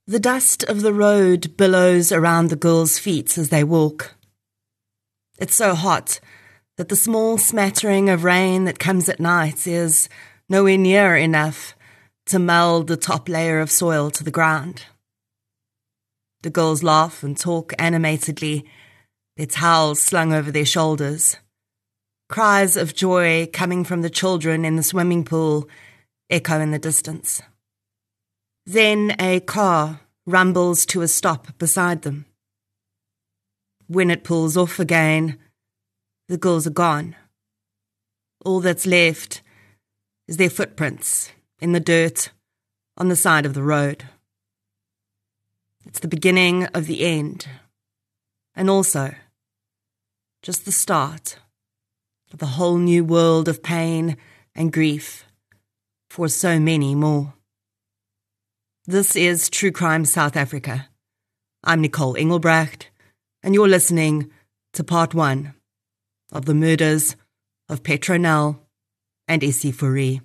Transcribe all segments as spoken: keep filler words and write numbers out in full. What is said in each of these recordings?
The dust of the road billows around the girls' feet as they walk. It's so hot that the small smattering of rain that comes at night is nowhere near enough to meld the top layer of soil to the ground. The girls laugh and talk animatedly, their towels slung over their shoulders. Cries of joy coming from the children in the swimming pool echo in the distance. Then a car rumbles to a stop beside them. When it pulls off again, the girls are gone. All that's left is their footprints in the dirt on the side of the road. It's the beginning of the end, and also just the start of a whole new world of pain and grief for so many more. This is True Crime South Africa. I'm Nicole Engelbrecht, and you're listening to part one of the murders of Petronel and Essie Fourie.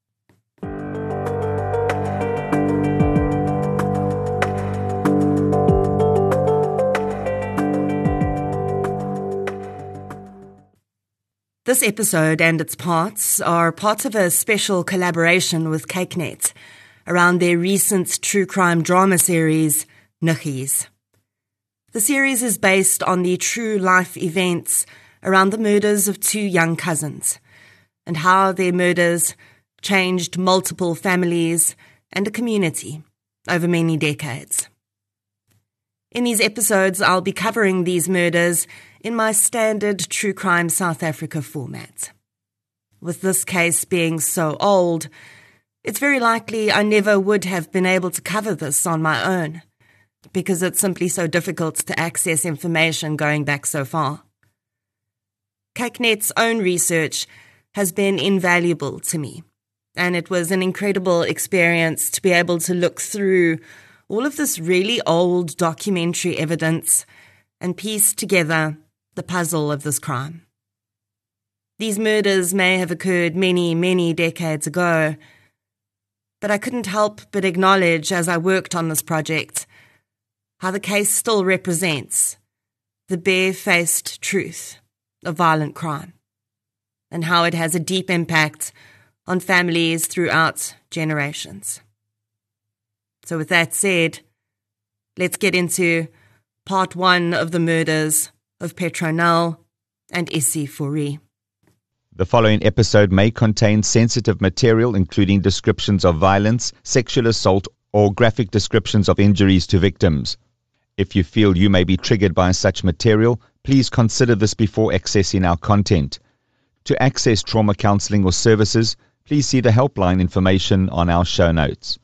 This episode and its parts are part of a special collaboration with Kyk-Net around their recent true crime drama series, Niggies. The series is based on the true life events around the murders of two young cousins and how their murders changed multiple families and a community over many decades. In these episodes, I'll be covering these murders in my standard True Crime South Africa format. With this case being so old, it's very likely I never would have been able to cover this on my own, because it's simply so difficult to access information going back so far. Kyk-Net's own research has been invaluable to me, and it was an incredible experience to be able to look through all of this really old documentary evidence and piece together the puzzle of this crime. These murders may have occurred many, many decades ago, but I couldn't help but acknowledge as I worked on this project how the case still represents the bare-faced truth of violent crime and how it has a deep impact on families throughout generations. So with that said, let's get into part one of the murders of Petronel and Essie Fourie. The following episode may contain sensitive material, including descriptions of violence, sexual assault, or graphic descriptions of injuries to victims. If you feel you may be triggered by such material, please consider this before accessing our content. To access trauma counseling or services, please see the helpline information on our show notes.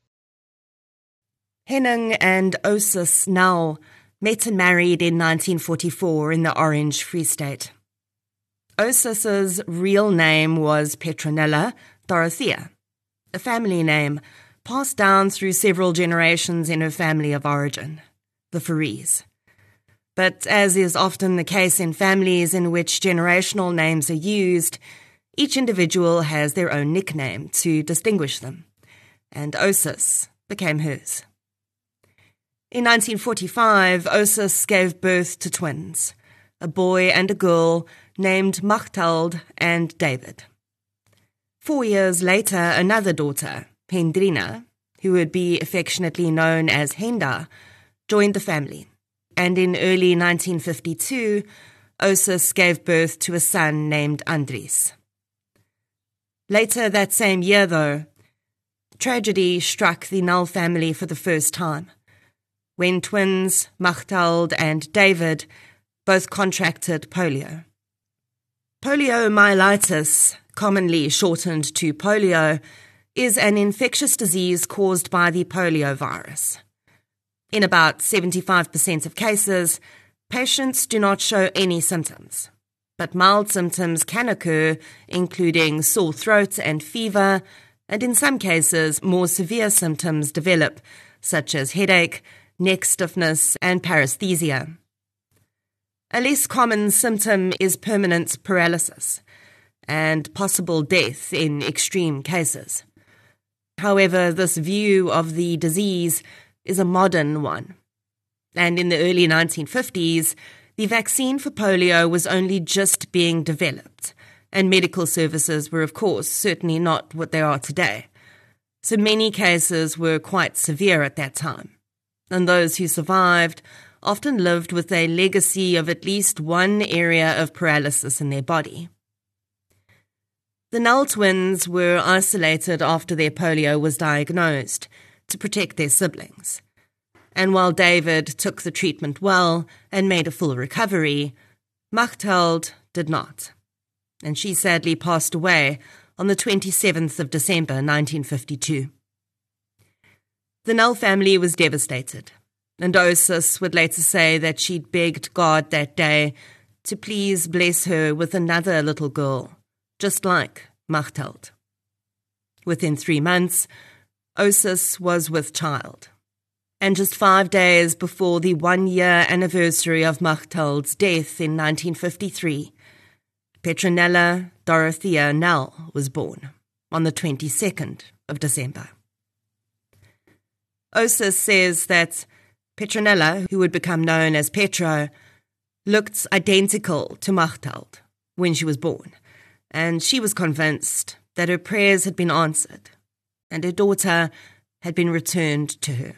Henning and Osis Nel met and married in nineteen forty-four in the Orange Free State. Osis's real name was Petronella Dorothea, a family name passed down through several generations in her family of origin, the Fouries. But as is often the case in families in which generational names are used, each individual has their own nickname to distinguish them, and Osis became hers. In nineteen forty-five, Osis gave birth to twins, a boy and a girl named Machteld and David. Four years later, another daughter, Hendrina, who would be affectionately known as Henda, joined the family, and in early nineteen fifty-two, Osis gave birth to a son named Andries. Later that same year, though, tragedy struck the Nel family for the first time, when twins Machteld and David both contracted polio. Poliomyelitis, commonly shortened to polio, is an infectious disease caused by the polio virus. In about seventy-five percent of cases, patients do not show any symptoms, but mild symptoms can occur, including sore throat and fever, and in some cases, more severe symptoms develop, such as headache, neck stiffness, and paresthesia. A less common symptom is permanent paralysis and possible death in extreme cases. However, this view of the disease is a modern one. And in the early nineteen fifties, the vaccine for polio was only just being developed, and medical services were, of course, certainly not what they are today. So many cases were quite severe at that time, and those who survived often lived with a legacy of at least one area of paralysis in their body. The Null twins were isolated after their polio was diagnosed to protect their siblings. And while David took the treatment well and made a full recovery, Machteld did not. And she sadly passed away on the twenty-seventh of December nineteen fifty-two. The Null family was devastated, and Osis would later say that she'd begged God that day to please bless her with another little girl, just like Machteld. Within three months, Osis was with child. And just five days before the one-year anniversary of Machteld's death in nineteen fifty-three, Petronella Dorothea Null was born on the twenty-second of December. Osis says that Petronella, who would become known as Petro, looked identical to Machteld when she was born, and she was convinced that her prayers had been answered and her daughter had been returned to her.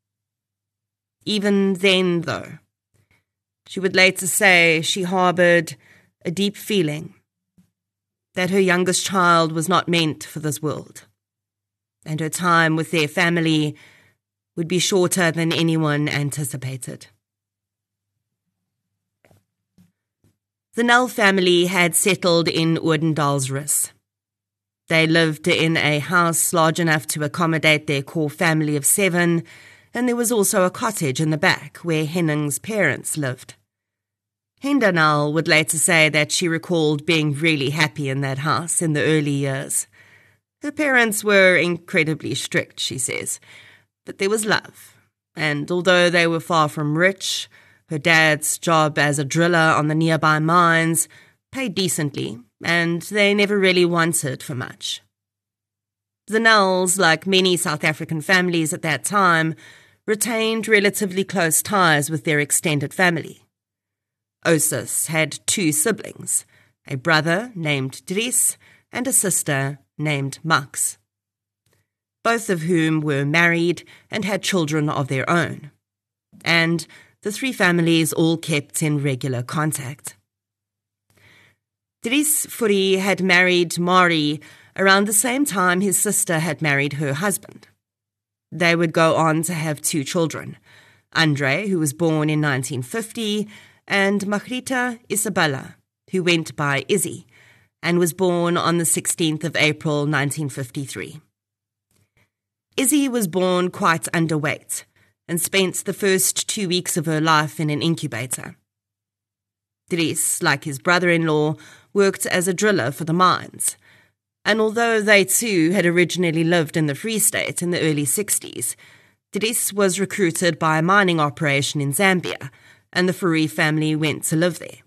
Even then, though, she would later say she harboured a deep feeling that her youngest child was not meant for this world, and her time with their family would be shorter than anyone anticipated. The Null family had settled in Oudendaalsrus. They lived in a house large enough to accommodate their core family of seven, and there was also a cottage in the back where Henning's parents lived. Henda Null would later say that she recalled being really happy in that house in the early years. Her parents were incredibly strict, she says, but there was love, and although they were far from rich, her dad's job as a driller on the nearby mines paid decently, and they never really wanted for much. The Nulls, like many South African families at that time, retained relatively close ties with their extended family. Osis had two siblings, a brother named Dries and a sister named Max, both of whom were married and had children of their own, and the three families all kept in regular contact. Dries Fourie had married Mari around the same time his sister had married her husband. They would go on to have two children, Andre, who was born in nineteen fifty, and Margarita Isabella, who went by Izzy, and was born on the sixteenth of April nineteen fifty-three. Izzy was born quite underweight and spent the first two weeks of her life in an incubator. Dries, like his brother-in-law, worked as a driller for the mines, and although they too had originally lived in the Free State in the early sixties, Dries was recruited by a mining operation in Zambia, and the Fourie family went to live there.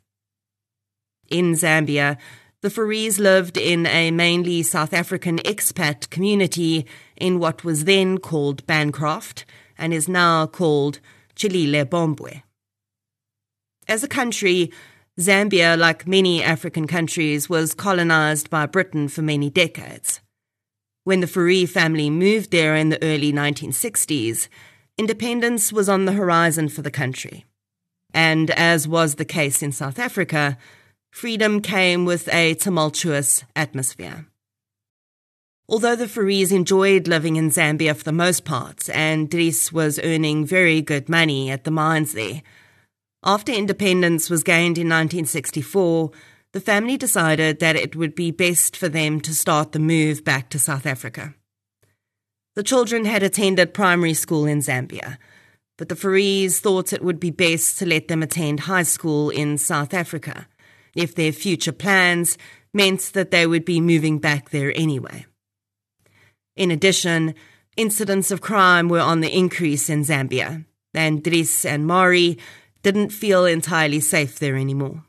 In Zambia, the Fouries lived in a mainly South African expat community in what was then called Bancroft and is now called Chilile-Bombwe. As a country, Zambia, like many African countries, was colonized by Britain for many decades. When the Fourie family moved there in the early nineteen sixties, independence was on the horizon for the country. And as was the case in South Africa, freedom came with a tumultuous atmosphere. Although the Fouries enjoyed living in Zambia for the most part, and Dries was earning very good money at the mines there, after independence was gained in nineteen sixty-four, the family decided that it would be best for them to start the move back to South Africa. The children had attended primary school in Zambia, but the Fouries thought it would be best to let them attend high school in South Africa, if their future plans meant that they would be moving back there anyway. In addition, incidents of crime were on the increase in Zambia, and Dries and Mari didn't feel entirely safe there anymore.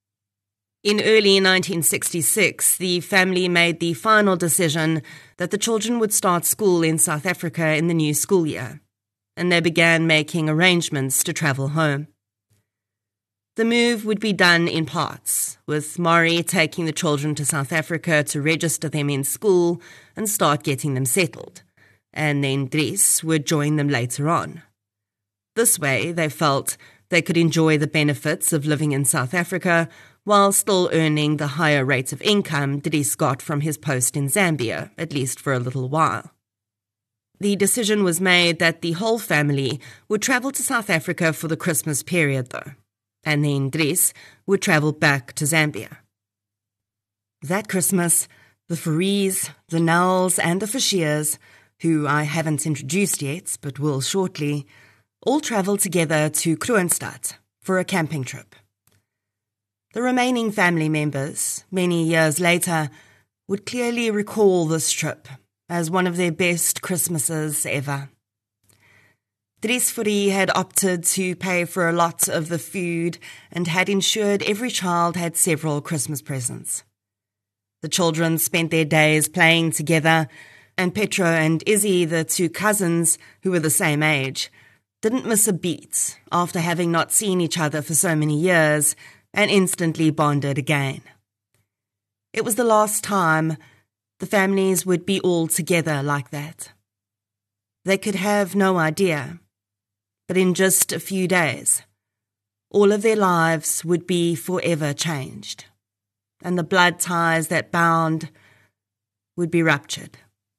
In early nineteen sixty-six, the family made the final decision that the children would start school in South Africa in the new school year, and they began making arrangements to travel home. The move would be done in parts, with Maury taking the children to South Africa to register them in school and start getting them settled, and then Dries would join them later on. This way, they felt they could enjoy the benefits of living in South Africa while still earning the higher rate of income Dries got from his post in Zambia, at least for a little while. The decision was made that the whole family would travel to South Africa for the Christmas period, though, and then Dries would travel back to Zambia. That Christmas, the Fouries, the Nels, and the Fisheers, who I haven't introduced yet but will shortly, all travelled together to Kroonstad for a camping trip. The remaining family members, many years later, would clearly recall this trip as one of their best Christmases ever. Dries Fourie had opted to pay for a lot of the food and had ensured every child had several Christmas presents. The children spent their days playing together, and Petro and Izzy, the two cousins who were the same age, didn't miss a beat after having not seen each other for so many years and instantly bonded again. It was the last time the families would be all together like that. They could have no idea, but in just a few days, all of their lives would be forever changed, and the blood ties that bound would be ruptured.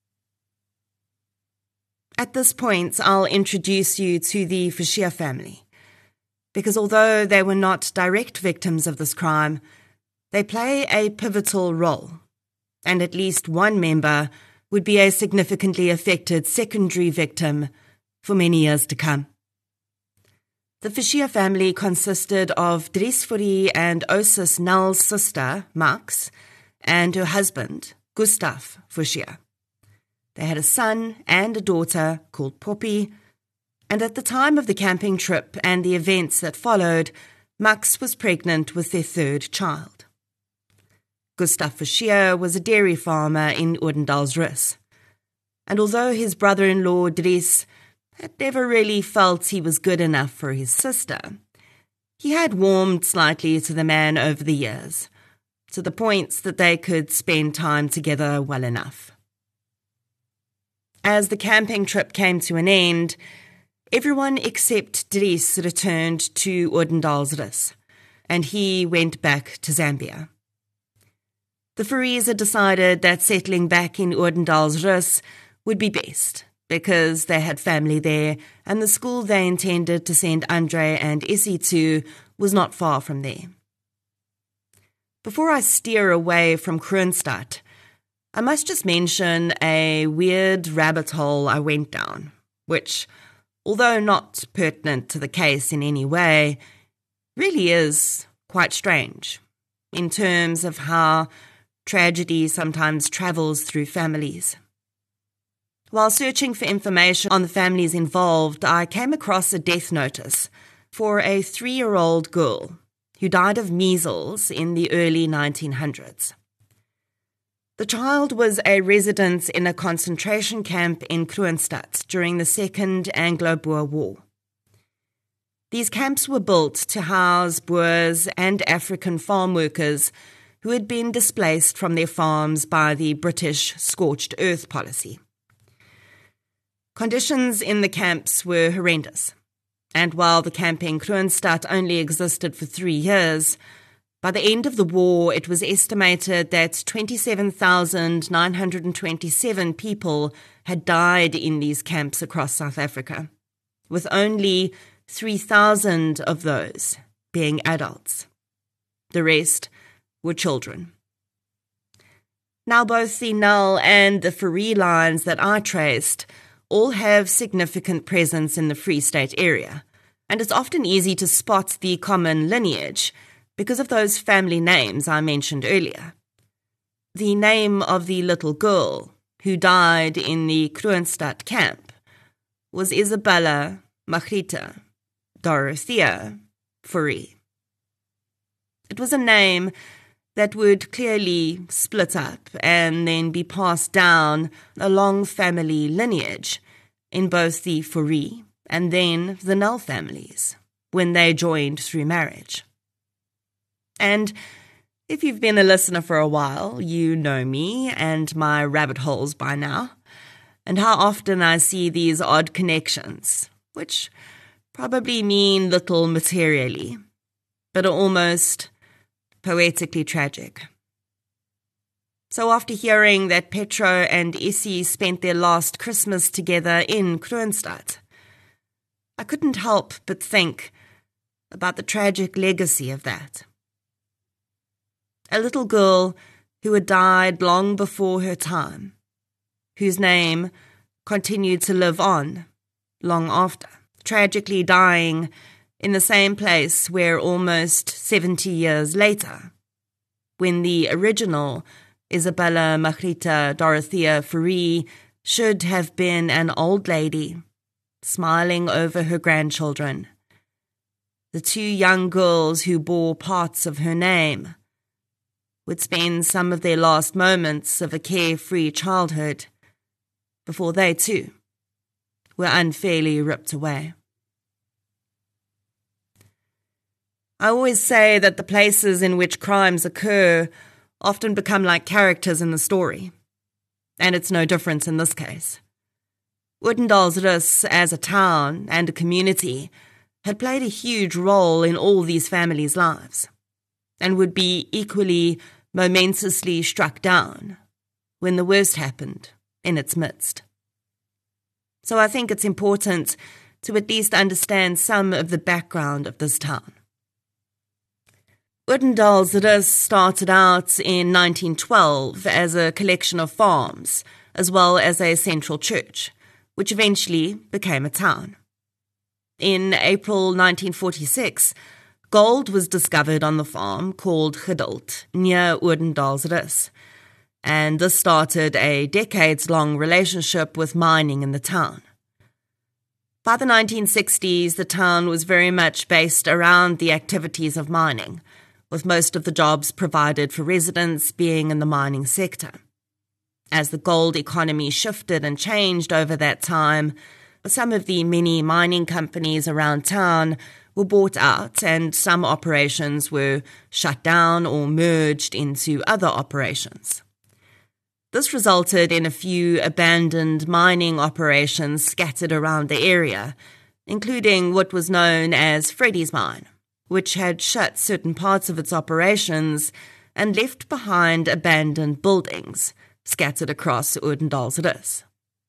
At this point, I'll introduce you to the Fischer family, because although they were not direct victims of this crime, they play a pivotal role, and at least one member would be a significantly affected secondary victim for many years to come. The Fischer family consisted of Dries Fourie and Osis Nell's sister, Max, and her husband, Gustav Fischer. They had a son and a daughter called Poppy, and at the time of the camping trip and the events that followed, Max was pregnant with their third child. Gustav Fischer was a dairy farmer in Odendaelsrus, and although his brother-in-law Dries had never really felt he was good enough for his sister, he had warmed slightly to the man over the years, to the point that they could spend time together well enough. As the camping trip came to an end, everyone except Dries returned to Odendaelsrus, and he went back to Zambia. The Fouries had decided that settling back in Odendaelsrus would be best, because they had family there, and the school they intended to send Andre and Essie to was not far from there. Before I steer away from Kroonstad, I must just mention a weird rabbit hole I went down, which, although not pertinent to the case in any way, really is quite strange in terms of how tragedy sometimes travels through families. While searching for information on the families involved, I came across a death notice for a three-year-old girl who died of measles in the early nineteen hundreds. The child was a resident in a concentration camp in Kroonstad during the Second Anglo-Boer War. These camps were built to house Boers and African farm workers who had been displaced from their farms by the British scorched earth policy. Conditions in the camps were horrendous, and while the camp in Kroonstad only existed for three years, by the end of the war, it was estimated that twenty-seven thousand nine hundred twenty-seven people had died in these camps across South Africa, with only three thousand of those being adults. The rest were children. Now both the Nel and the Fourie lines that I traced all have significant presence in the Free State area, and it's often easy to spot the common lineage because of those family names I mentioned earlier. The name of the little girl who died in the Kroonstad camp was Isabella Margriete Dorothea Fourie. It was a name that would clearly split up and then be passed down a long family lineage in both the Fourie and then the Nel families, when they joined through marriage. And if you've been a listener for a while, you know me and my rabbit holes by now, and how often I see these odd connections, which probably mean little materially, but are almost poetically tragic. So after hearing that Petro and Issy spent their last Christmas together in Kroonstad, I couldn't help but think about the tragic legacy of that. A little girl who had died long before her time, whose name continued to live on long after, tragically dying in the same place where almost seventy years later, when the original Isabella Margarita Dorothea Fourie should have been an old lady, smiling over her grandchildren, the two young girls who bore parts of her name would spend some of their last moments of a carefree childhood before they, too, were unfairly ripped away. I always say that the places in which crimes occur often become like characters in the story, and it's no different in this case. Odendaelsrus, as a town and a community, had played a huge role in all these families' lives, and would be equally momentously struck down when the worst happened in its midst. So I think it's important to at least understand some of the background of this town. Odendaelsrus started out in nineteen twelve as a collection of farms, as well as a central church, which eventually became a town. In April nineteen forty-six, gold was discovered on the farm called Geduld, near Odendaelsrus, and this started a decades-long relationship with mining in the town. By the nineteen sixties, the town was very much based around the activities of mining, with most of the jobs provided for residents being in the mining sector. As the gold economy shifted and changed over that time, some of the many mining companies around town were bought out and some operations were shut down or merged into other operations. This resulted in a few abandoned mining operations scattered around the area, including what was known as Freddy's Mine, which had shut certain parts of its operations and left behind abandoned buildings scattered across Odendaelsrus.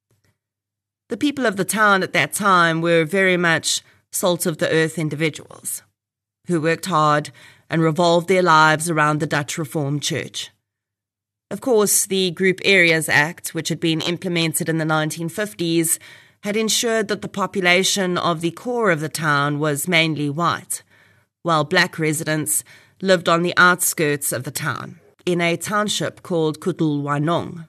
The people of the town at that time were very much salt-of-the-earth individuals who worked hard and revolved their lives around the Dutch Reformed Church. Of course, the Group Areas Act, which had been implemented in the nineteen fifties, had ensured that the population of the core of the town was mainly white, while black residents lived on the outskirts of the town, in a township called Kutulwanong.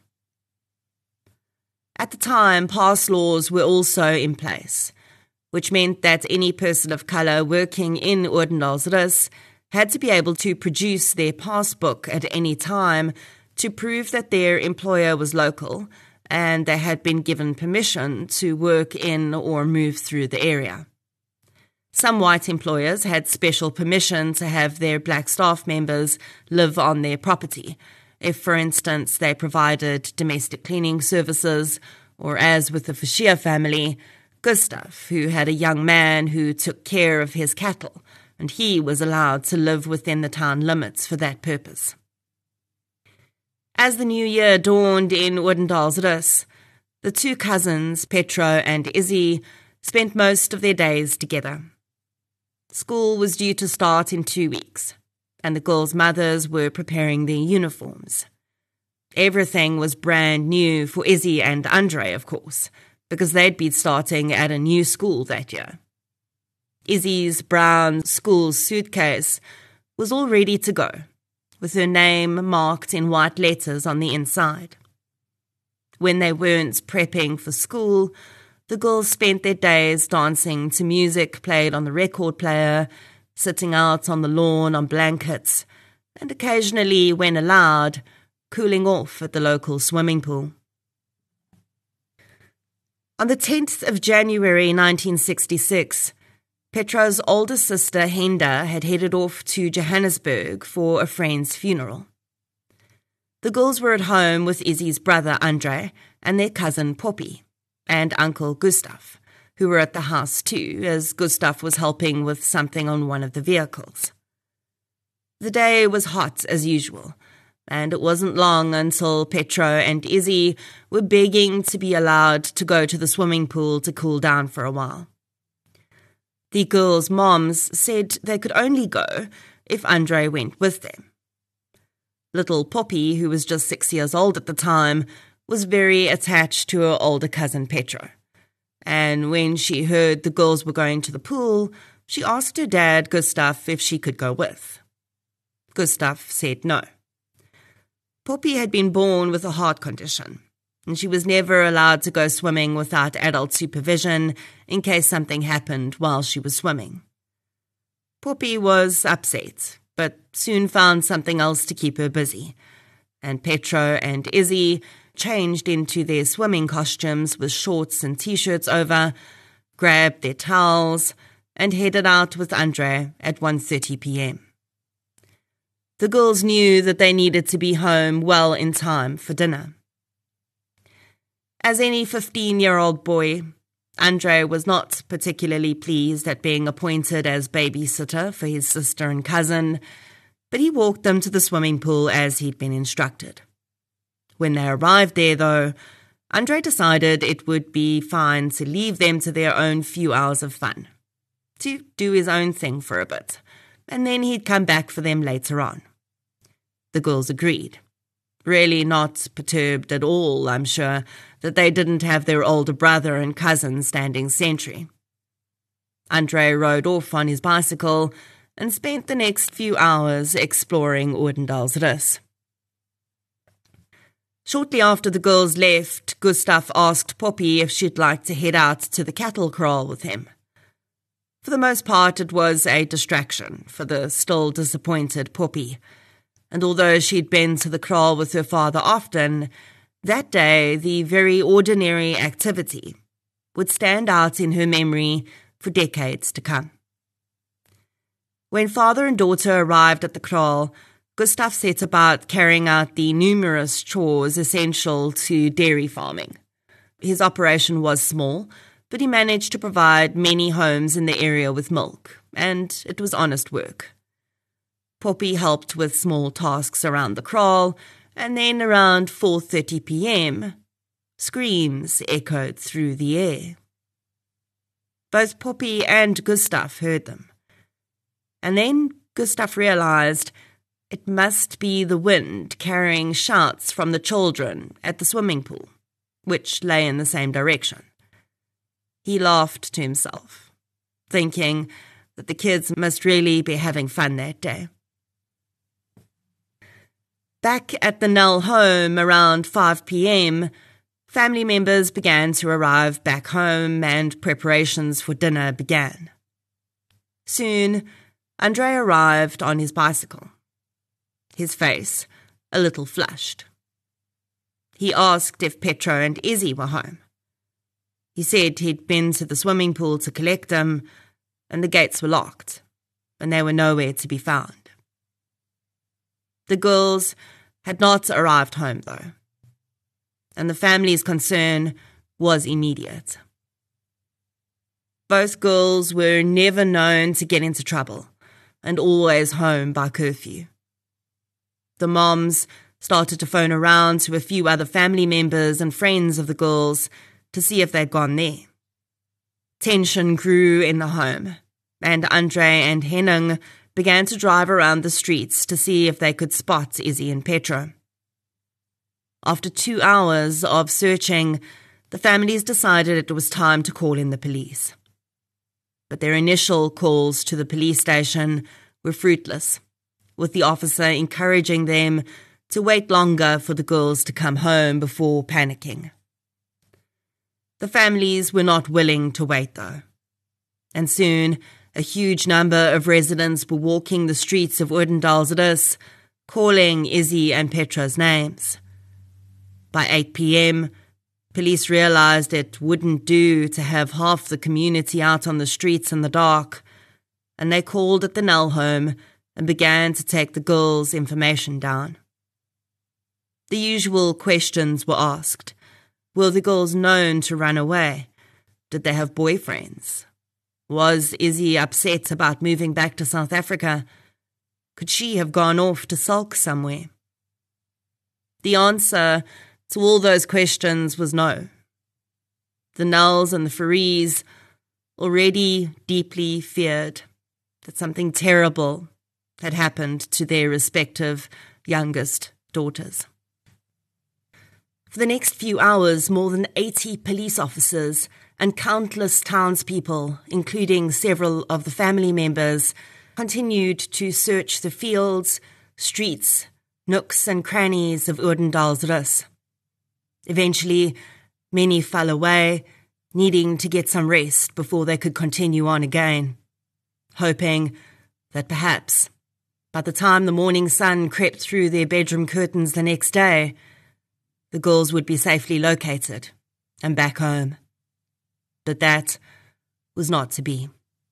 At the time, pass laws were also in place, which meant that any person of colour working in Odendaelsrus had to be able to produce their passbook at any time to prove that their employer was local and they had been given permission to work in or move through the area. Some white employers had special permission to have their black staff members live on their property, if, for instance, they provided domestic cleaning services, or as with the Fashia family, Gustav, who had a young man who took care of his cattle, and he was allowed to live within the town limits for that purpose. As the new year dawned in Odendaelsrus, the two cousins, Petro and Izzy, spent most of their days together. School was due to start in two weeks, and the girls' mothers were preparing their uniforms. Everything was brand new for Izzy and Andre, of course, because they'd be starting at a new school that year. Izzy's brown school suitcase was all ready to go, with her name marked in white letters on the inside. When they weren't prepping for school, the girls spent their days dancing to music played on the record player, sitting out on the lawn on blankets, and occasionally, when allowed, cooling off at the local swimming pool. On the tenth of January nineteen sixty-six, Petro's older sister Henda had headed off to Johannesburg for a friend's funeral. The girls were at home with Izzy's brother Andre and their cousin Poppy, and Uncle Gustav, who were at the house too, as Gustav was helping with something on one of the vehicles. The day was hot as usual, and it wasn't long until Petro and Izzy were begging to be allowed to go to the swimming pool to cool down for a while. The girls' moms said they could only go if Andre went with them. Little Poppy, who was just six years old at the time, was very attached to her older cousin Petro, and when she heard the girls were going to the pool, she asked her dad, Gustav, if she could go with. Gustav said no. Poppy had been born with a heart condition, and she was never allowed to go swimming without adult supervision in case something happened while she was swimming. Poppy was upset, but soon found something else to keep her busy, and Petro and Izzy changed into their swimming costumes with shorts and t-shirts over, grabbed their towels, and headed out with Andre at one thirty p.m. The girls knew that they needed to be home well in time for dinner. As any fifteen-year-old boy, Andre was not particularly pleased at being appointed as babysitter for his sister and cousin, but he walked them to the swimming pool as he'd been instructed. When they arrived there, though, Andre decided it would be fine to leave them to their own few hours of fun, to do his own thing for a bit, and then he'd come back for them later on. The girls agreed, really not perturbed at all, I'm sure, that they didn't have their older brother and cousin standing sentry. Andre rode off on his bicycle and spent the next few hours exploring Odendahlsrus. Shortly after the girls left, Gustav asked Poppy if she'd like to head out to the cattle kraal with him. For the most part, it was a distraction for the still disappointed Poppy, and although she'd been to the kraal with her father often, that day the very ordinary activity would stand out in her memory for decades to come. When father and daughter arrived at the kraal, Gustav set about carrying out the numerous chores essential to dairy farming. His operation was small, but he managed to provide many homes in the area with milk, and it was honest work. Poppy helped with small tasks around the kraal, and then around four thirty p.m., screams echoed through the air. Both Poppy and Gustav heard them. And then Gustav realized it must be the wind carrying shouts from the children at the swimming pool, which lay in the same direction. He laughed to himself, thinking that the kids must really be having fun that day. Back at the Null home around five p.m., family members began to arrive back home and preparations for dinner began. Soon, Andre arrived on his bicycle, his face a little flushed. He asked if Petro and Izzy were home. He said he'd been to the swimming pool to collect them, and the gates were locked, and they were nowhere to be found. The girls had not arrived home, though, and the family's concern was immediate. Both girls were never known to get into trouble, and always home by curfew. The moms started to phone around to a few other family members and friends of the girls to see if they'd gone there. Tension grew in the home, and Andre and Henning began to drive around the streets to see if they could spot Izzy and Petro. After two hours of searching, the families decided it was time to call in the police. But their initial calls to the police station were fruitless, with the officer encouraging them to wait longer for the girls to come home before panicking. The families were not willing to wait, though, and soon a huge number of residents were walking the streets of Odendahlsrus, calling Izzy and Petro's names. By eight p.m., Police realized it wouldn't do to have half the community out on the streets in the dark, and they called at the Nell home and began to take the girls' information down. The usual questions were asked. Were the girls known to run away? Did they have boyfriends? Was Izzy upset about moving back to South Africa? Could she have gone off to sulk somewhere? The answer to all those questions was no. The Nells and the Farees already deeply feared that something terrible had happened to their respective youngest daughters. For the next few hours, more than eighty police officers and countless townspeople, including several of the family members, continued to search the fields, streets, nooks and crannies of Odendaelsrus. Eventually, many fell away, needing to get some rest before they could continue on again, hoping that perhaps, by the time the morning sun crept through their bedroom curtains the next day, the girls would be safely located and back home. But that was not to be.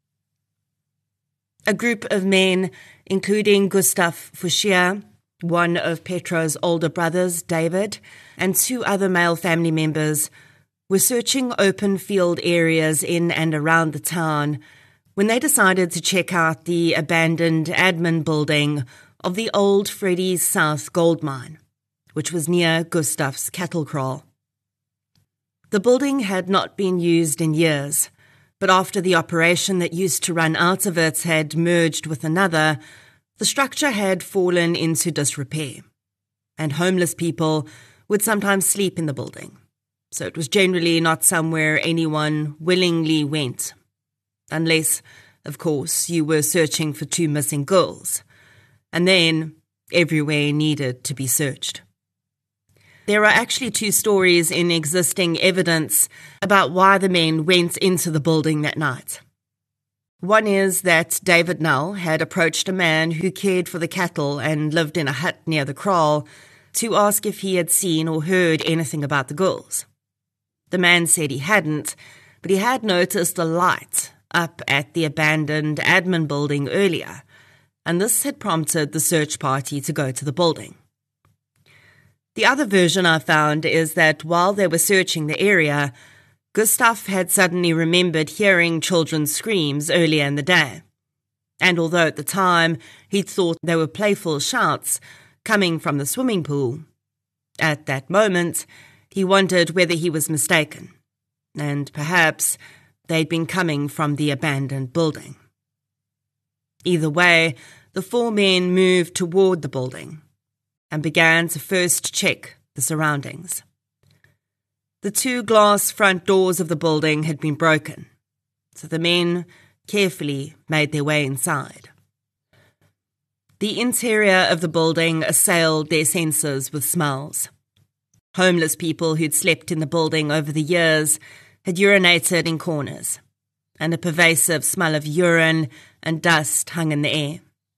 A group of men, including Gustaf Fouchier, one of Petro's older brothers, David, and two other male family members, were searching open field areas in and around the town when they decided to check out the abandoned admin building of the old Freddy's South gold mine, which was near Gustaf's cattle kraal. The building had not been used in years, but after the operation that used to run out of it had merged with another, the structure had fallen into disrepair, and homeless people would sometimes sleep in the building, so it was generally not somewhere anyone willingly went, unless, of course, you were searching for two missing girls, and then everywhere needed to be searched. There are actually two stories in existing evidence about why the men went into the building that night. One is that David Nell had approached a man who cared for the cattle and lived in a hut near the kraal to ask if he had seen or heard anything about the girls. The man said he hadn't, but he had noticed a light up at the abandoned admin building earlier, and this had prompted the search party to go to the building. The other version I found is that while they were searching the area, Gustaf had suddenly remembered hearing children's screams earlier in the day, and although at the time he'd thought they were playful shouts coming from the swimming pool, at that moment he wondered whether he was mistaken, and perhaps they'd been coming from the abandoned building. Either way, the four men moved toward the building and began to first check the surroundings. The two glass front doors of the building had been broken, so the men carefully made their way inside. The interior of the building assailed their senses with smells. Homeless people who'd slept in the building over the years had urinated in corners, and a pervasive smell of urine and dust hung in the air.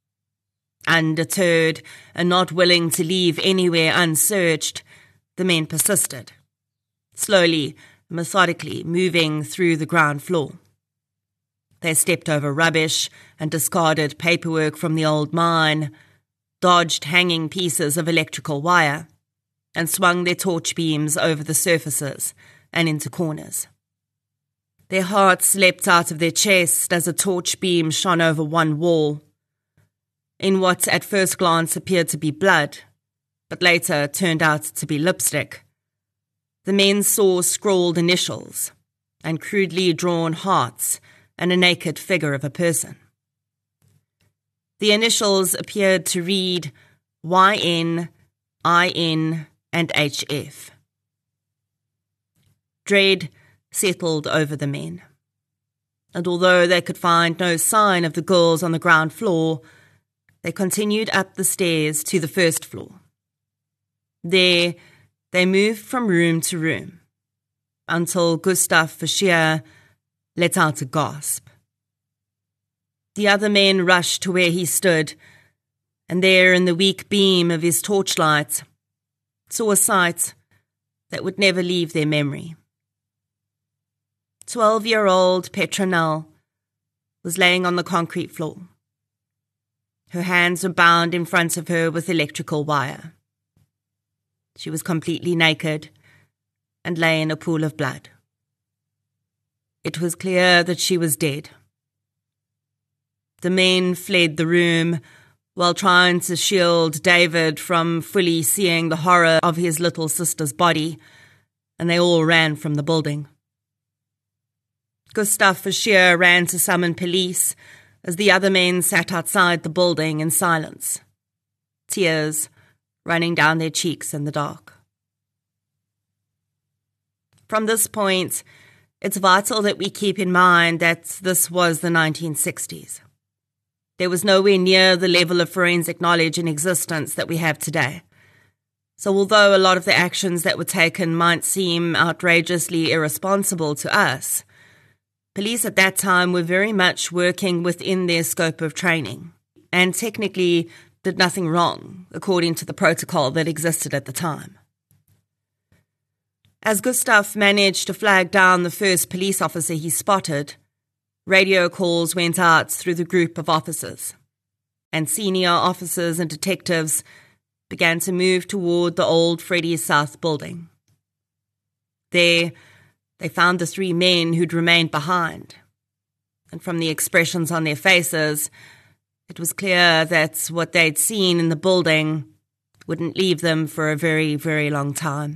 Undeterred and not willing to leave anywhere unsearched, the men persisted, slowly, methodically moving through the ground floor. They stepped over rubbish and discarded paperwork from the old mine, dodged hanging pieces of electrical wire, and swung their torch beams over the surfaces and into corners. Their hearts leapt out of their chest as a torch beam shone over one wall, in what at first glance appeared to be blood, but later turned out to be lipstick. The men saw scrawled initials and crudely drawn hearts and a naked figure of a person. The initials appeared to read Y N, I N, and H F. Dread settled over the men, and although they could find no sign of the girls on the ground floor, they continued up the stairs to the first floor. There, they moved from room to room, until Gustaf Fouchier let out a gasp. The other men rushed to where he stood, and there in the weak beam of his torchlight saw a sight that would never leave their memory. Twelve-year-old Petra Nel was laying on the concrete floor. Her hands were bound in front of her with electrical wire. She was completely naked and lay in a pool of blood. It was clear that she was dead. The men fled the room while trying to shield David from fully seeing the horror of his little sister's body, and they all ran from the building. Gustav Verschier ran to summon police as the other men sat outside the building in silence, tears running down their cheeks in the dark. From this point, it's vital that we keep in mind that this was the nineteen sixties. There was nowhere near the level of forensic knowledge in existence that we have today. So although a lot of the actions that were taken might seem outrageously irresponsible to us, police at that time were very much working within their scope of training and technically did nothing wrong according to the protocol that existed at the time. As Gustav managed to flag down the first police officer he spotted, radio calls went out through the group of officers, and senior officers and detectives began to move toward the old Freddy's South building. There, they found the three men who'd remained behind, and from the expressions on their faces, it was clear that what they'd seen in the building wouldn't leave them for a very, very long time.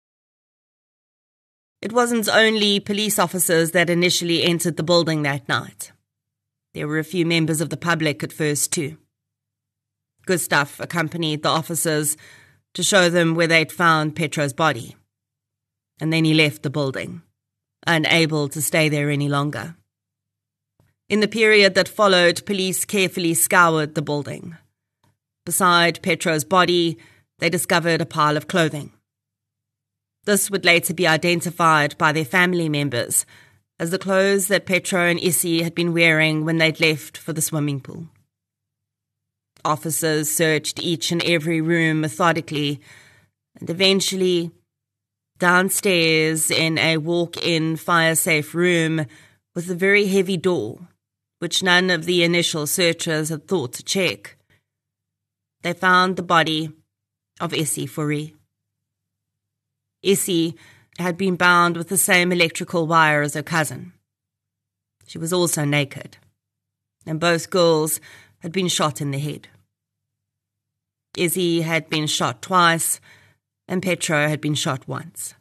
It wasn't only police officers that initially entered the building that night. There were a few members of the public at first too. Gustav accompanied the officers to show them where they'd found Petra's body, and then he left the building, unable to stay there any longer. In the period that followed, police carefully scoured the building. Beside Petra's body, they discovered a pile of clothing. This would later be identified by their family members as the clothes that Petra and Issy had been wearing when they'd left for the swimming pool. Officers searched each and every room methodically, and eventually, downstairs in a walk-in fire-safe room with a very heavy door, which none of the initial searchers had thought to check, they found the body of Issy Fourie. Issy had been bound with the same electrical wire as her cousin. She was also naked, and both girls had been shot in the head. Issy had been shot twice, and Petra had been shot once.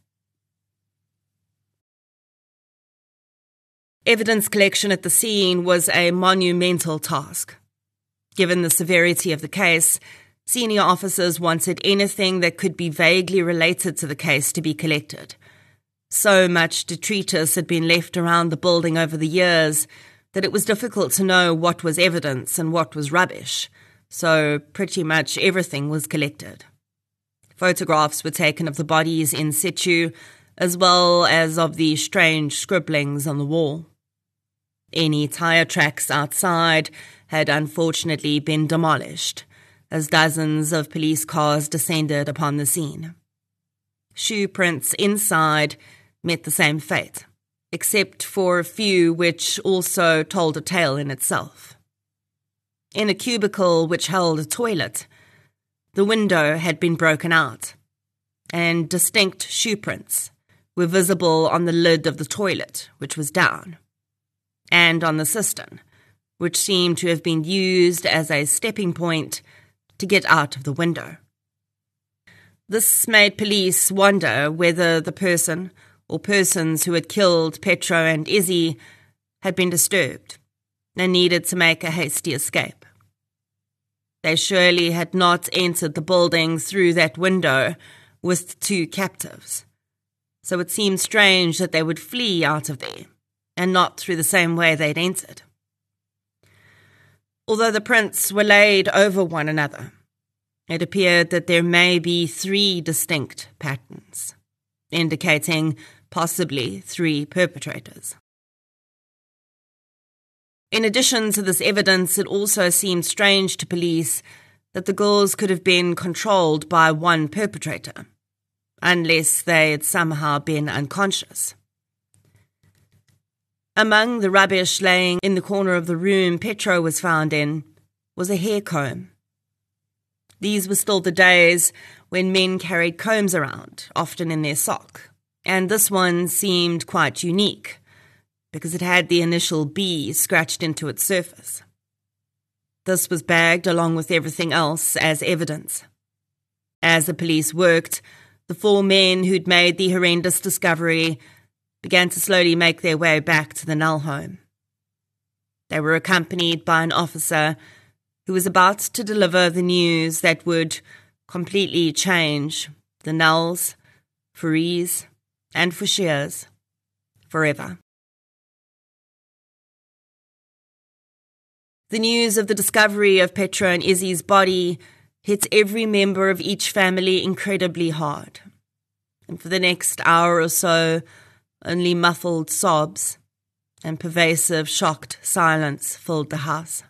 Evidence collection at the scene was a monumental task. Given the severity of the case, senior officers wanted anything that could be vaguely related to the case to be collected. So much detritus had been left around the building over the years that it was difficult to know what was evidence and what was rubbish, so pretty much everything was collected. Photographs were taken of the bodies in situ, as well as of the strange scribblings on the wall. Any tire tracks outside had unfortunately been demolished, as dozens of police cars descended upon the scene. Shoe prints inside met the same fate, except for a few which also told a tale in itself. In a cubicle which held a toilet, the window had been broken out, and distinct shoe prints were visible on the lid of the toilet, which was down, and on the cistern, which seemed to have been used as a stepping point to get out of the window. This made police wonder whether the person or persons who had killed Petra and Issy had been disturbed and needed to make a hasty escape. They surely had not entered the building through that window with two captives, so it seemed strange that they would flee out of there and not through the same way they'd entered. Although the prints were laid over one another, it appeared that there may be three distinct patterns, indicating possibly three perpetrators. In addition to this evidence, it also seemed strange to police that the girls could have been controlled by one perpetrator, unless they had somehow been unconscious. Among the rubbish laying in the corner of the room Petro was found in was a hair comb. These were still the days when men carried combs around, often in their sock, and this one seemed quite unique because it had the initial B scratched into its surface. This was bagged along with everything else as evidence. As the police worked, the four men who'd made the horrendous discovery began to slowly make their way back to the Null home. They were accompanied by an officer who was about to deliver the news that would completely change the Nulls, Fouries, and Fouchiers forever. The news of the discovery of Petro and Izzy's body hit every member of each family incredibly hard, and for the next hour or so, only muffled sobs and pervasive shocked silence filled the house.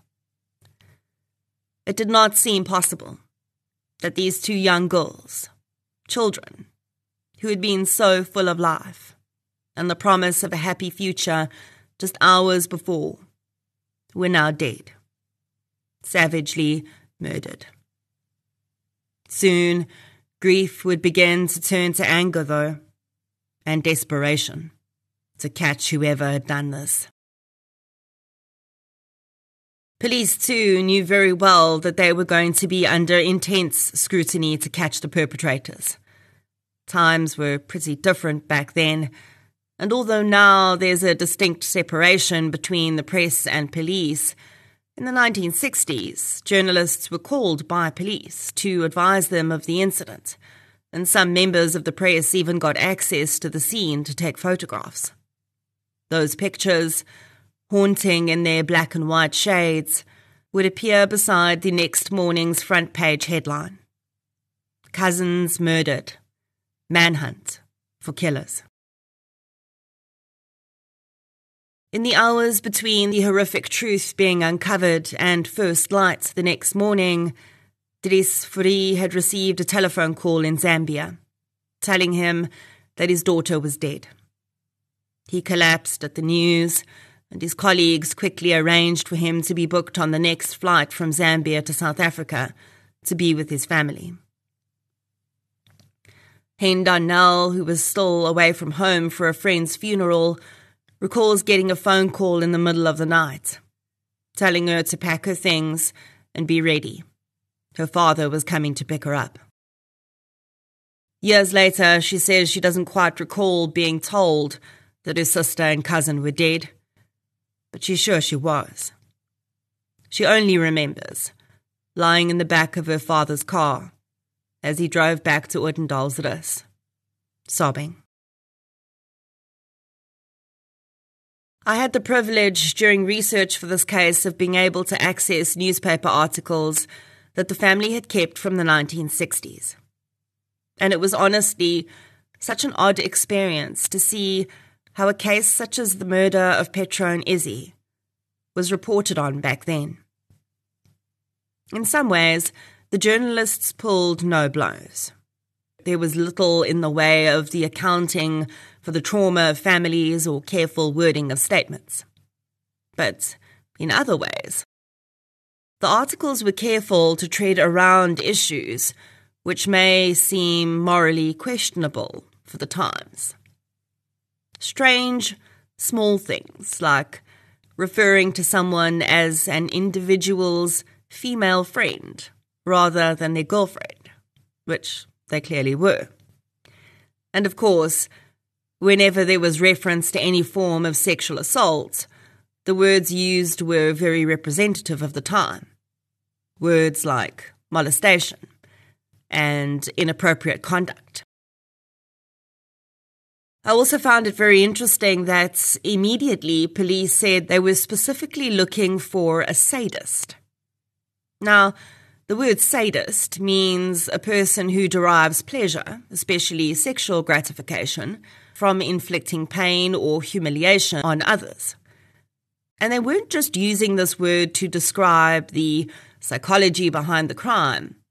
It did not seem possible that these two young girls, children, who had been so full of life and the promise of a happy future just hours before, were now dead, savagely murdered. Soon, grief would begin to turn to anger, though, and desperation to catch whoever had done this. Police, too, knew very well that they were going to be under intense scrutiny to catch the perpetrators. Times were pretty different back then, and although now there's a distinct separation between the press and police, in the nineteen sixties, journalists were called by police to advise them of the incident, and some members of the press even got access to the scene to take photographs. Those pictures, haunting in their black and white shades, would appear beside the next morning's front page headline: Cousins murdered. Manhunt for killers. In the hours between the horrific truth being uncovered and first light the next morning, Dries Fourie had received a telephone call in Zambia, telling him that his daughter was dead. He collapsed at the news, and his colleagues quickly arranged for him to be booked on the next flight from Zambia to South Africa to be with his family. Hen Donnell, who was still away from home for a friend's funeral, recalls getting a phone call in the middle of the night, telling her to pack her things and be ready. Her father was coming to pick her up. Years later, she says she doesn't quite recall being told that her sister and cousin were dead, but she's sure she was. She only remembers lying in the back of her father's car as he drove back to Oudendaalsrus, sobbing. I had the privilege during research for this case of being able to access newspaper articles that the family had kept from the nineteen sixties. And it was honestly such an odd experience to see how a case such as the murder of Petro and Izzy was reported on back then. In some ways, the journalists pulled no blows. There was little in the way of the accounting for the trauma of families or careful wording of statements. But in other ways, the articles were careful to tread around issues which may seem morally questionable for the times. Strange, small things like referring to someone as an individual's female friend rather than their girlfriend, which they clearly were. And of course, whenever there was reference to any form of sexual assault, the words used were very representative of the time. Words like molestation and inappropriate conduct. I also found it very interesting that immediately police said they were specifically looking for a sadist. Now, the word sadist means a person who derives pleasure, especially sexual gratification, from inflicting pain or humiliation on others. And they weren't just using this word to describe the psychology behind the crime.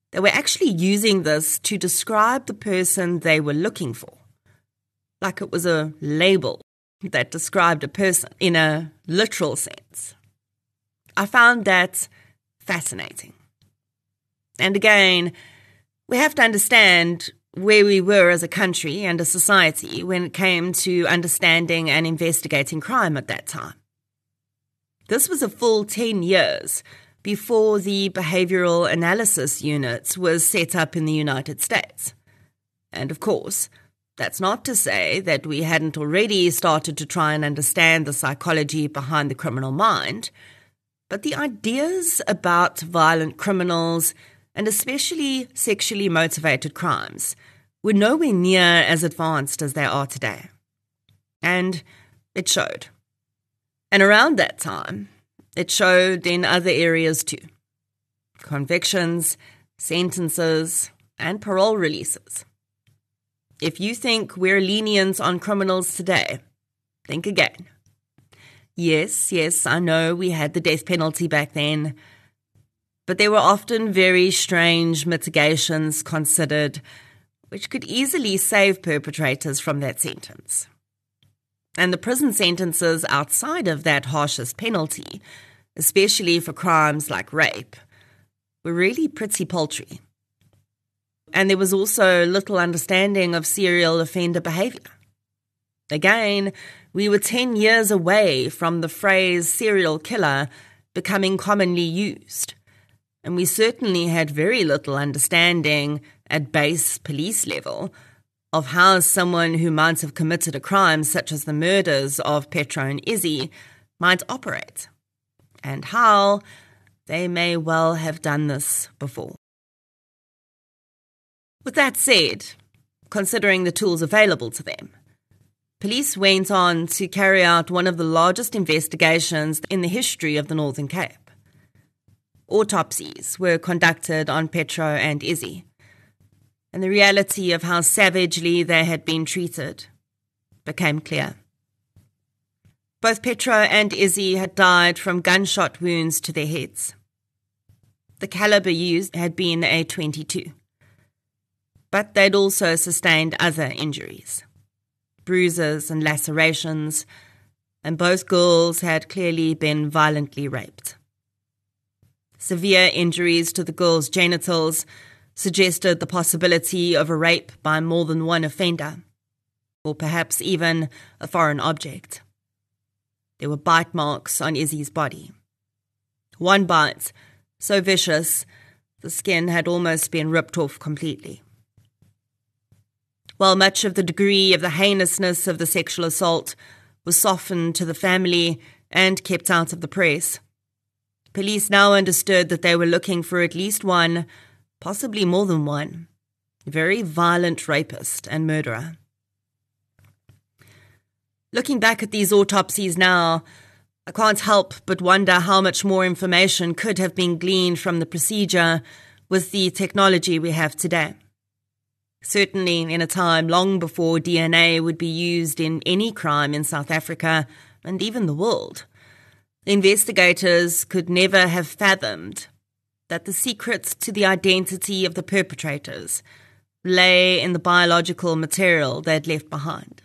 They were actually using this to describe the person they were looking for, like it was a label that described a person in a literal sense. I found that fascinating. And again, we have to understand where we were as a country and a society when it came to understanding and investigating crime at that time. This was a full ten years before the Behavioral Analysis Unit was set up in the United States. And of course, that's not to say that we hadn't already started to try and understand the psychology behind the criminal mind, but the ideas about violent criminals, and especially sexually motivated crimes, were nowhere near as advanced as they are today. And it showed. And around that time, it showed in other areas too. Convictions, sentences, and parole releases. If you think we're lenient on criminals today, think again. Yes, yes, I know we had the death penalty back then, but there were often very strange mitigations considered, which could easily save perpetrators from that sentence. And the prison sentences outside of that harshest penalty, especially for crimes like rape, were really pretty paltry. And there was also little understanding of serial offender behaviour. Again, we were ten years away from the phrase serial killer becoming commonly used, and we certainly had very little understanding at base police level of how someone who might have committed a crime such as the murders of Petro and Izzy might operate, and how they may well have done this before. With that said, considering the tools available to them, police went on to carry out one of the largest investigations in the history of the Northern Cape. Autopsies were conducted on Petro and Izzy, and the reality of how savagely they had been treated became clear. Both Petro and Izzy had died from gunshot wounds to their heads. The caliber used had been a twenty-two, but they'd also sustained other injuries, bruises and lacerations, and both girls had clearly been violently raped. Severe injuries to the girls' genitals suggested the possibility of a rape by more than one offender, or perhaps even a foreign object. There were bite marks on Izzy's body. One bite, so vicious, the skin had almost been ripped off completely. While much of the degree of the heinousness of the sexual assault was softened to the family and kept out of the press, police now understood that they were looking for at least one, possibly more than one, very violent rapist and murderer. Looking back at these autopsies now, I can't help but wonder how much more information could have been gleaned from the procedure with the technology we have today. Certainly in a time long before D N A would be used in any crime in South Africa and even the world, the investigators could never have fathomed that the secret to the identity of the perpetrators lay in the biological material they'd left behind.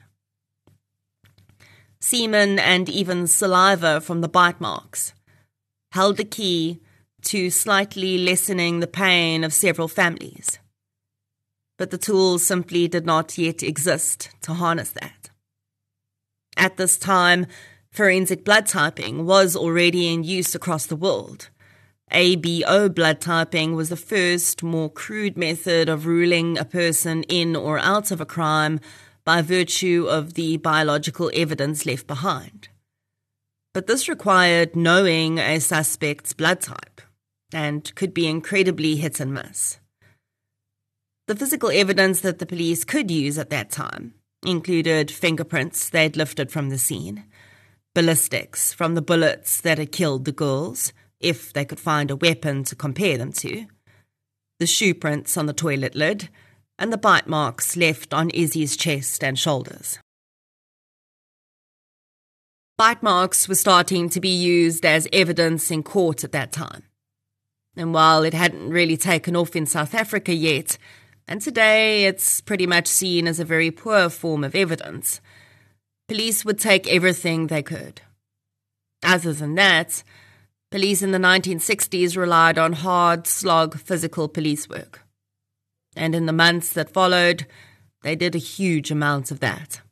Semen and even saliva from the bite marks held the key to slightly lessening the pain of several families. But the tools simply did not yet exist to harness that. At this time, forensic blood typing was already in use across the world. A B O blood typing was the first, more crude method of ruling a person in or out of a crime by virtue of the biological evidence left behind. But this required knowing a suspect's blood type, and could be incredibly hit and miss. The physical evidence that the police could use at that time included fingerprints they'd lifted from the scene, ballistics from the bullets that had killed the girls, if they could find a weapon to compare them to, the shoe prints on the toilet lid, and the bite marks left on Izzy's chest and shoulders. Bite marks were starting to be used as evidence in court at that time. And while it hadn't really taken off in South Africa yet, and today it's pretty much seen as a very poor form of evidence, police would take everything they could. Other than that, police in the nineteen sixties relied on hard, slog, physical police work. And in the months that followed, they did a huge amount of that.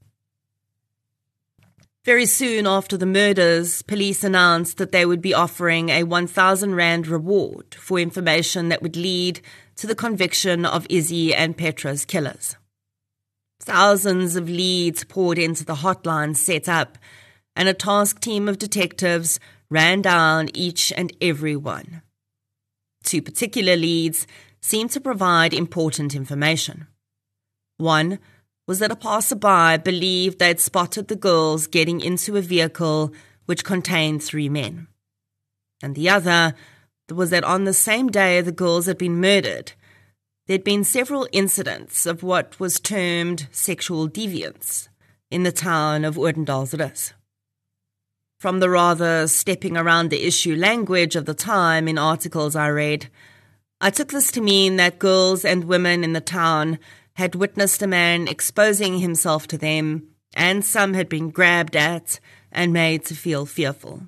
Very soon after the murders, police announced that they would be offering a one thousand rand reward for information that would lead to the conviction of Izzy and Petra's killers. Thousands of leads poured into the hotline set up, and a task team of detectives ran down each and every one. Two particular leads seemed to provide important information. One was that a passerby believed they'd spotted the girls getting into a vehicle which contained three men. And the other was that on the same day the girls had been murdered, there'd been several incidents of what was termed sexual deviance in the town of Odendaelsrus. From the rather stepping around the issue language of the time in articles I read, I took this to mean that girls and women in the town had witnessed a man exposing himself to them, and some had been grabbed at and made to feel fearful.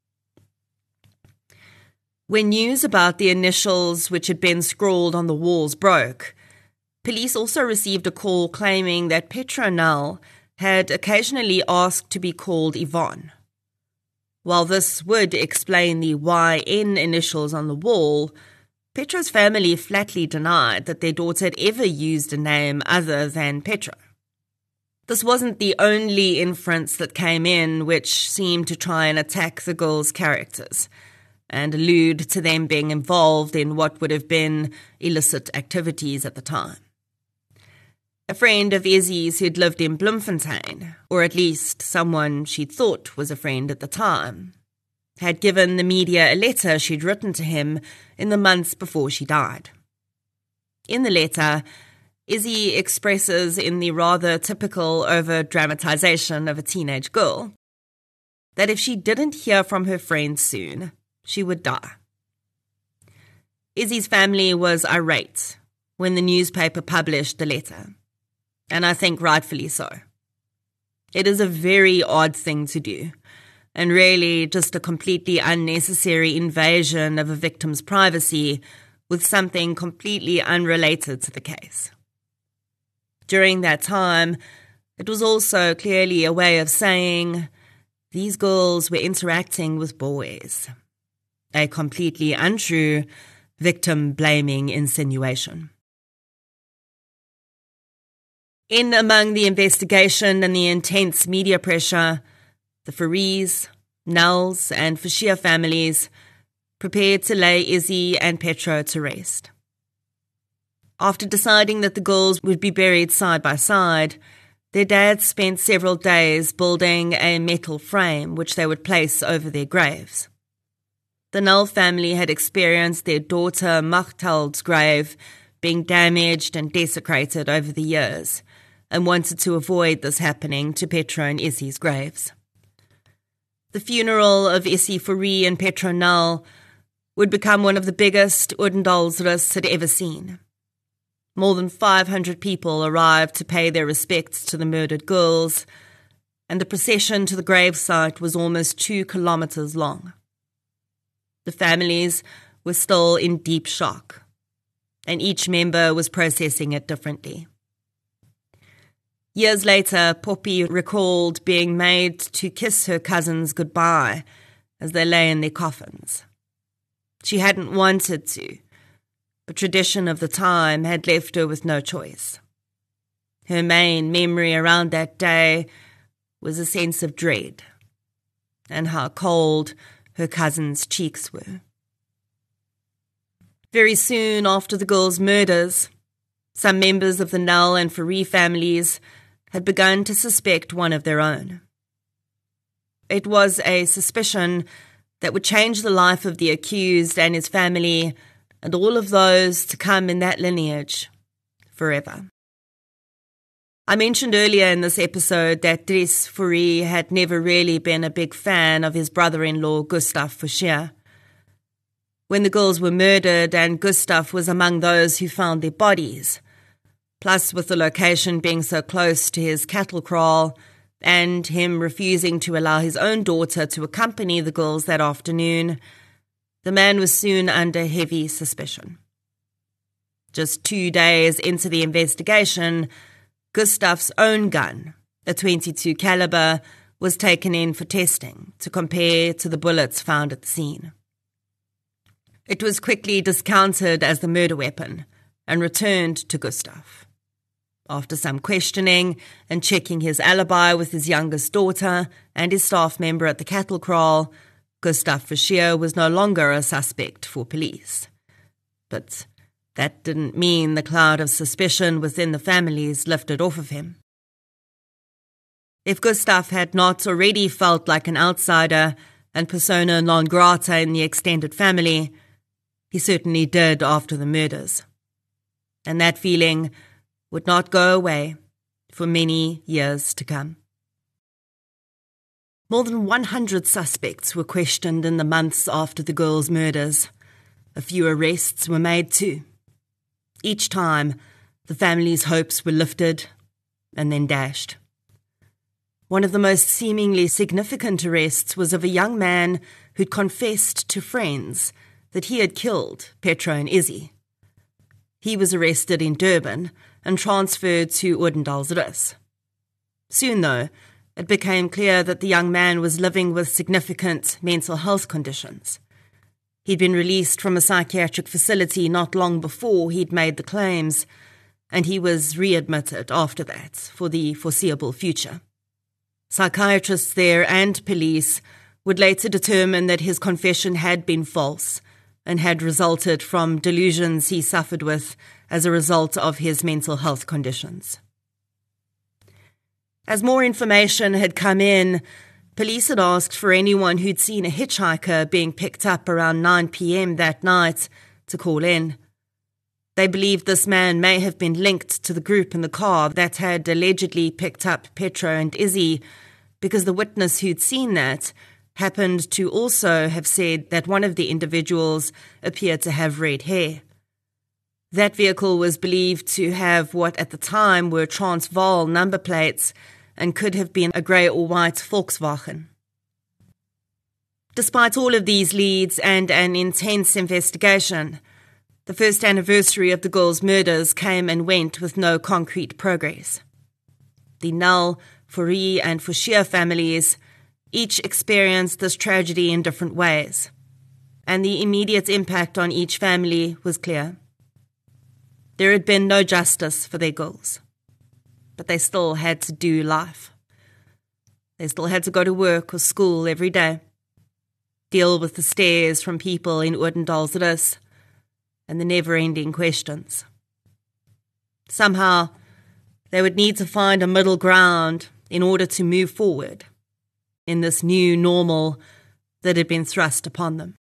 When news about the initials which had been scrawled on the walls broke, police also received a call claiming that Petra Nel had occasionally asked to be called Yvonne. While this would explain the Y N initials on the wall, Petra's family flatly denied that their daughter had ever used a name other than Petra. This wasn't the only inference that came in which seemed to try and attack the girls' characters and allude to them being involved in what would have been illicit activities at the time. A friend of Izzy's who'd lived in Bloemfontein, or at least someone she thought was a friend at the time, had given the media a letter she'd written to him in the months before she died. In the letter, Izzy expresses in the rather typical over-dramatization of a teenage girl that if she didn't hear from her friend soon, she would die. Izzy's family was irate when the newspaper published the letter, and I think rightfully so. It is a very odd thing to do, and really just a completely unnecessary invasion of a victim's privacy with something completely unrelated to the case. During that time, it was also clearly a way of saying these girls were interacting with boys. A completely untrue, victim-blaming insinuation. In among the investigation and the intense media pressure, the Farees, Nels, and Fashia families prepared to lay Izzy and Petra to rest. After deciding that the girls would be buried side by side, their dads spent several days building a metal frame which they would place over their graves. The Nel family had experienced their daughter Magdal's grave being damaged and desecrated over the years, and wanted to avoid this happening to Petra and Izzy's graves. The funeral of Izzy Faree and Petra Nel would become one of the biggest Odendaelsrus had ever seen. More than five hundred people arrived to pay their respects to the murdered girls, and the procession to the gravesite was almost two kilometres long. The families were still in deep shock, and each member was processing it differently. Years later, Poppy recalled being made to kiss her cousins goodbye as they lay in their coffins. She hadn't wanted to, but tradition of the time had left her with no choice. Her main memory around that day was a sense of dread, and how cold her cousins' cheeks were. Very soon after the girls' murders, some members of the Nel and Faree families had begun to suspect one of their own. It was a suspicion that would change the life of the accused and his family and all of those to come in that lineage forever. I mentioned earlier in this episode that Dries Fourie had never really been a big fan of his brother-in-law Gustav Fouché. when the girls were murdered and Gustav was among those who found their bodies. Plus, with the location being so close to his cattle kraal and him refusing to allow his own daughter to accompany the girls that afternoon, the man was soon under heavy suspicion. Just two days into the investigation, Gustav's own gun, a twenty-two caliber, was taken in for testing to compare to the bullets found at the scene. It was quickly discounted as the murder weapon and returned to Gustav. After some questioning and checking his alibi with his youngest daughter and his staff member at the cattle kraal, Gustav Fischer was no longer a suspect for police. But that didn't mean the cloud of suspicion within the families lifted off of him. If Gustav had not already felt like an outsider and persona non grata in the extended family, he certainly did after the murders. And that feeling would not go away for many years to come. More than one hundred suspects were questioned in the months after the girls' murders. A few arrests were made too. Each time, the family's hopes were lifted and then dashed. One of the most seemingly significant arrests was of a young man who'd confessed to friends that he had killed Petro and Izzy. He was arrested in Durban and transferred to Oudendaalsrus. Soon, though, it became clear that the young man was living with significant mental health conditions. He'd been released from a psychiatric facility not long before he'd made the claims, and he was readmitted after that for the foreseeable future. Psychiatrists there and police would later determine that his confession had been false and had resulted from delusions he suffered with as a result of his mental health conditions. As more information had come in, police had asked for anyone who'd seen a hitchhiker being picked up around nine p.m. that night to call in. They believed this man may have been linked to the group in the car that had allegedly picked up Petro and Izzy, because the witness who'd seen that happened to also have said that one of the individuals appeared to have red hair. That vehicle was believed to have what at the time were Transvaal number plates and could have been a grey or white Volkswagen. Despite all of these leads and an intense investigation, the first anniversary of the girls' murders came and went with no concrete progress. The Nel, Fourie and Fischer families each experienced this tragedy in different ways, and the immediate impact on each family was clear. There had been no justice for their girls, but they still had to do life. They still had to go to work or school every day, deal with the stares from people in Oudendaalsrus, and the never-ending questions. Somehow, they would need to find a middle ground in order to move forward in this new normal that had been thrust upon them.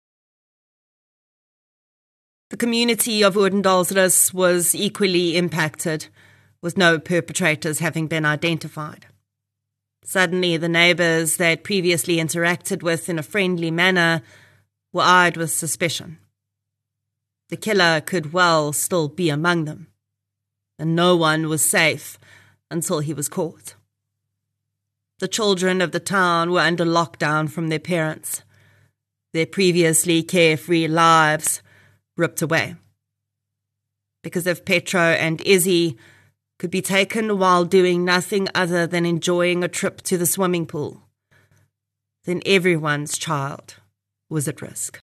The community of Oudendaalsrus was equally impacted, with no perpetrators having been identified. Suddenly, the neighbours they had previously interacted with in a friendly manner were eyed with suspicion. The killer could well still be among them, and no one was safe until he was caught. The children of the town were under lockdown from their parents, their previously carefree lives ripped away. Because if Petro and Izzy could be taken while doing nothing other than enjoying a trip to the swimming pool, then everyone's child was at risk.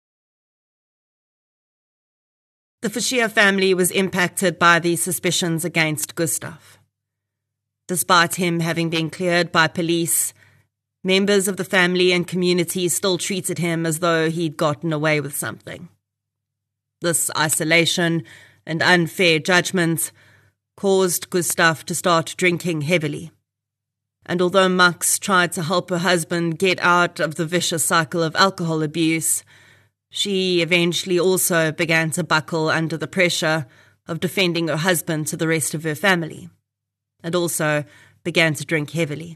The Fischer family was impacted by the suspicions against Gustav. Despite him having been cleared by police, members of the family and community still treated him as though he'd gotten away with something. This isolation and unfair judgment caused Gustav to start drinking heavily. And although Max tried to help her husband get out of the vicious cycle of alcohol abuse, she eventually also began to buckle under the pressure of defending her husband to the rest of her family, and also began to drink heavily.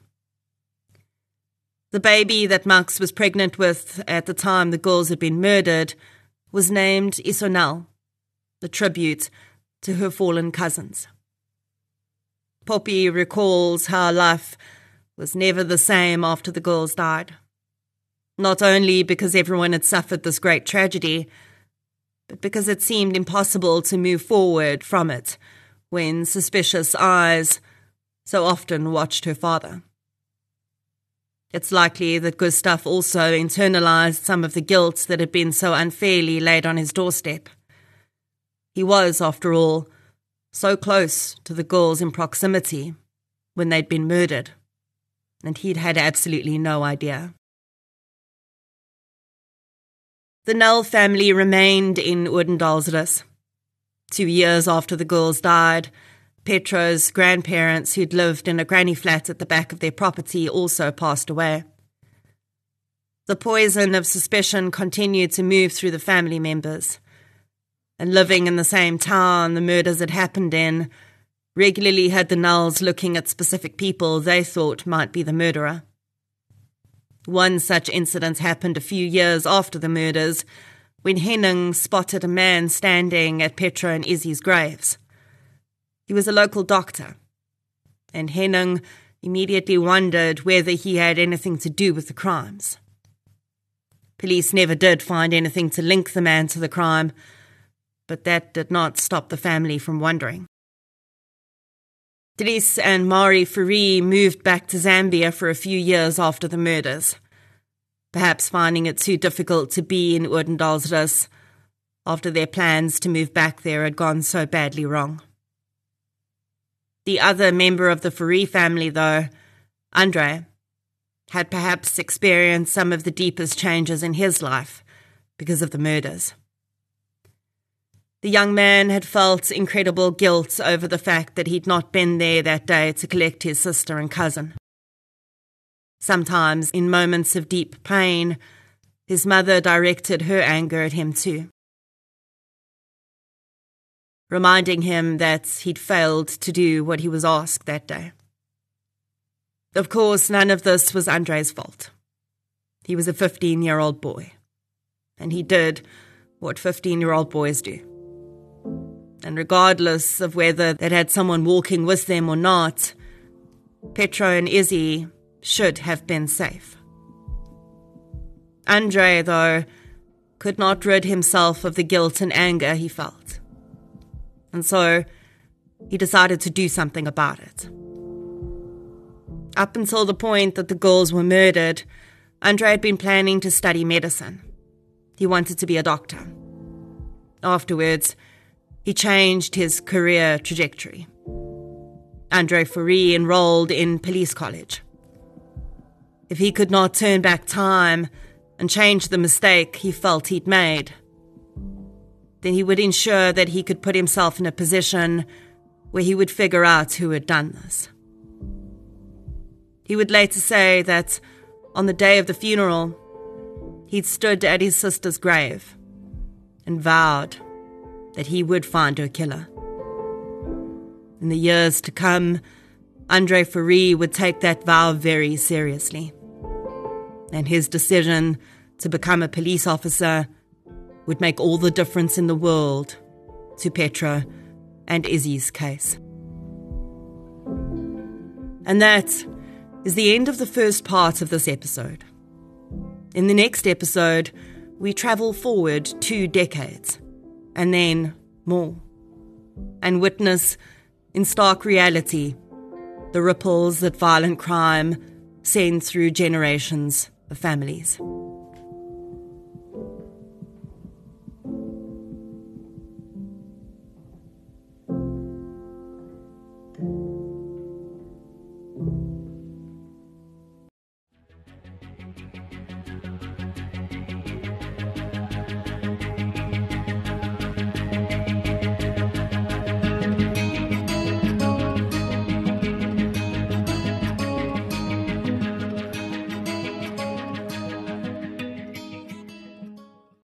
The baby that Max was pregnant with at the time the girls had been murdered was named Isonel, a tribute to her fallen cousins. Poppy recalls how life was never the same after the girls died, not only because everyone had suffered this great tragedy, but because it seemed impossible to move forward from it when suspicious eyes so often watched her father. It's likely that Gustav also internalized some of the guilt that had been so unfairly laid on his doorstep. He was, after all, so close to the girls in proximity when they'd been murdered, and he'd had absolutely no idea. The Null family remained in Oudendaalsrus. Two years after the girls died, Petro's grandparents, who'd lived in a granny flat at the back of their property, also passed away. The poison of suspicion continued to move through the family members, and living in the same town the murders had happened in, regularly had the Nulls looking at specific people they thought might be the murderer. One such incident happened a few years after the murders, when Henning spotted a man standing at Petro and Izzy's graves. He was a local doctor, and Henning immediately wondered whether he had anything to do with the crimes. Police never did find anything to link the man to the crime, but that did not stop the family from wondering. Dries and Mari Fourie moved back to Zambia for a few years after the murders, perhaps finding it too difficult to be in Oudendaalsrus after their plans to move back there had gone so badly wrong. The other member of the Fourie family, though, Andre, had perhaps experienced some of the deepest changes in his life because of the murders. The young man had felt incredible guilt over the fact that he'd not been there that day to collect his sister and cousin. Sometimes, in moments of deep pain, his mother directed her anger at him too, reminding him that he'd failed to do what he was asked that day. Of course, none of this was Andre's fault. He was a fifteen-year-old boy, and he did what fifteen-year-old boys do. And regardless of whether they'd had someone walking with them or not, Petro and Izzy should have been safe. Andre, though, could not rid himself of the guilt and anger he felt. And so he decided to do something about it. Up until the point that the girls were murdered, Andre had been planning to study medicine. He wanted to be a doctor. Afterwards, he changed his career trajectory. Andre Fourie enrolled in police college. If he could not turn back time and change the mistake he felt he'd made, then he would ensure that he could put himself in a position where he would figure out who had done this. He would later say that on the day of the funeral, he'd stood at his sister's grave and vowed that he would find her killer. In the years to come, Andre Fourie would take that vow very seriously, and his decision to become a police officer would make all the difference in the world to Petro and Izzy's case. And that is the end of the first part of this episode. In the next episode, we travel forward two decades, and then more, and witness, in stark reality, the ripples that violent crime sends through generations of families.